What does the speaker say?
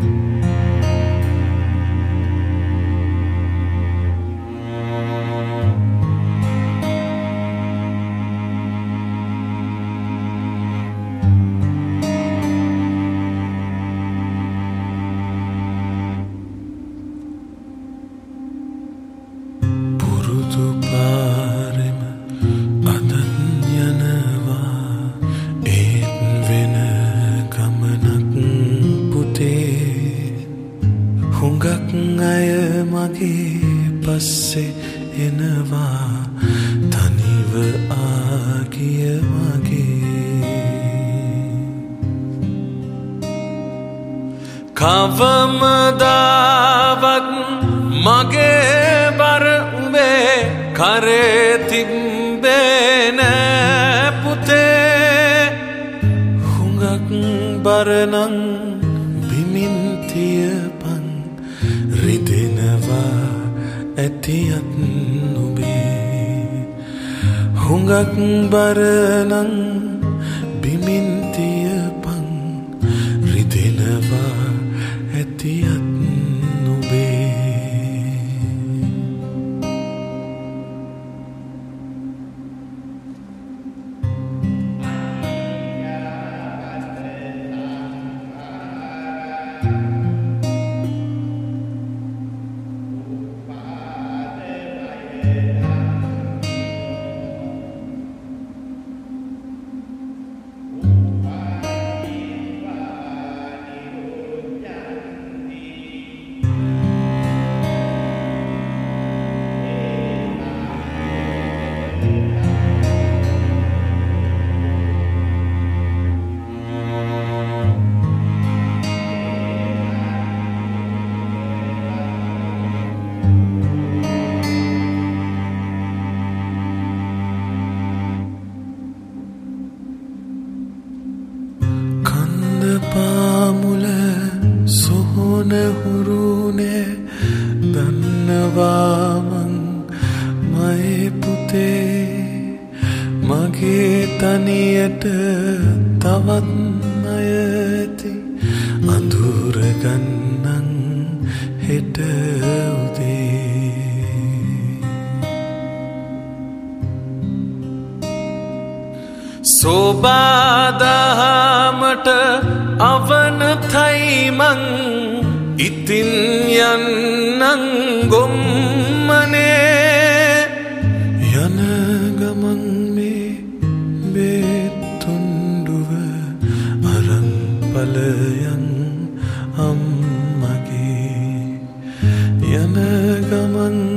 කවමදාවත් මගේ බර උඹේ කරේ තිබ්බේ නෑ පුතේ හුඟක් බරනං බිමින් තියපන් රිදෙනවා ඇතියත් නුබේ හුඟක් බරනං බිමින් තියපන් රිදෙනවා ඇතියත් නුබේ පාමුල සොහොන හුරුනේ දන්නවාමං මයේ පුතේ මගේ තනියට තවත් අයති අඳුරගන්නන් හෙට උදේ සෝබාදහමට අවනතයිමං ඉතින් යන්නං ගොම්මනේ යන ගමන් මේ බේතුන්ඩුව අරන් පලයන් අම්මගේ යන ගමන්